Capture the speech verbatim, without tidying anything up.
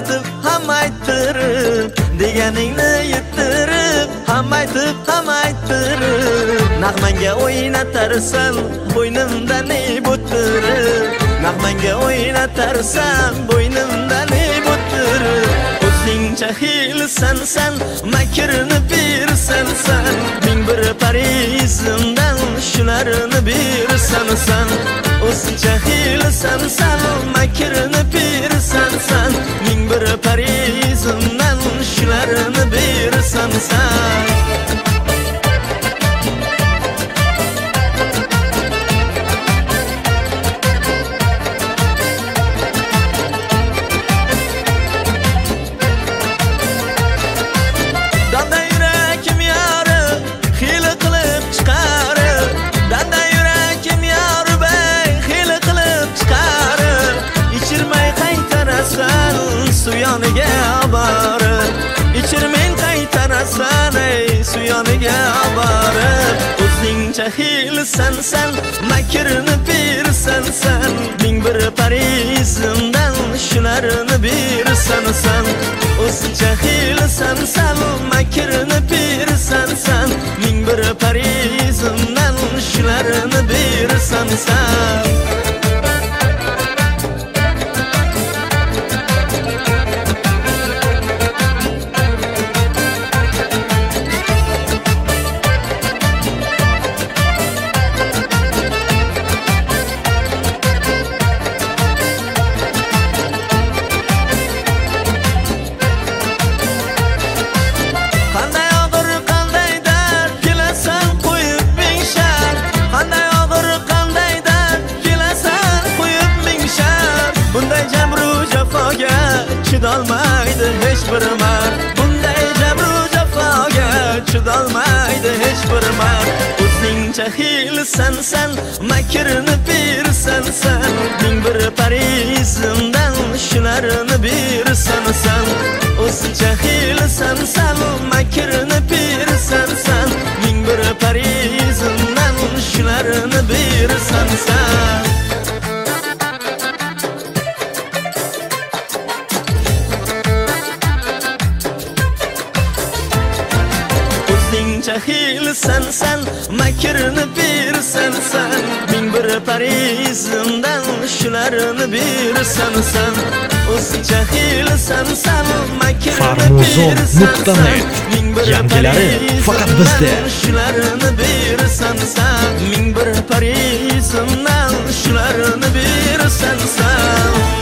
aytib, hamma ayttirib, deganingni yettirib, hamma aytib, hamma ayttirib, nag'manga o'ynatarsan, bo'ynimdan bo'ttirib, nag'manga o'ynatarsan, bo'ynimdan bo'ttirib, o'zingcha hiylasan san, makrni bersan san, ming bir parizimdan shularni bersan san, o'zingcha hiylasan san, makrni bersan san, ming bir parizimdan shularni bersan san. Suyoniga borib, ichirmen qaytarasan ey suyoniga borib, o'zingcha hiylasan san, makrni bersan san, ming bir parizimdan shularni bersan san, o'zingcha hiylasan san, makrni bersan san, ming bir parizimdan shularni bersan san. Chidolmaydi hech bir mar, bunday jabru jafoga chidolmaydi hech bir mar, o'zingcha hiylasan san, makrni bersan san, ming bir parizimdan shularni bersan san, o'zingcha hiylasan san, makrni bersan san, ming bir parizimdan shularni bersan san. O'zingcha hiylasan san, makrni bersan san, ming bir parizimdan shularni bersan san, o'zingcha hiylasan san, makrni bersan san, ming bir parizimdan shularni bersan san, ming bir parizimdan shularni bersan san.